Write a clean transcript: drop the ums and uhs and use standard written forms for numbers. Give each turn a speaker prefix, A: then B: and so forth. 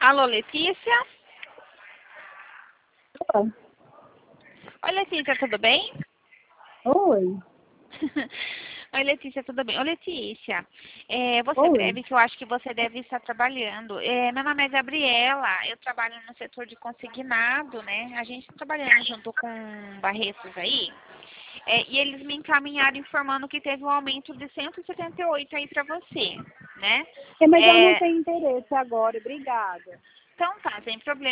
A: Alô, Letícia?
B: Opa.
A: Oi, Letícia, tudo bem?
B: Oi.
A: Oi, Letícia, tudo bem? Ô, Letícia, você é
B: Oi.
A: breve que eu acho que você deve estar trabalhando. Meu nome é Gabriela, eu trabalho no setor de consignado, né? A gente está trabalhando junto com Barretos aí. E eles me encaminharam informando que teve um aumento de 178 aí para você, né?
B: Mas eu não tenho interesse agora, obrigada.
A: Então tá, sem problema.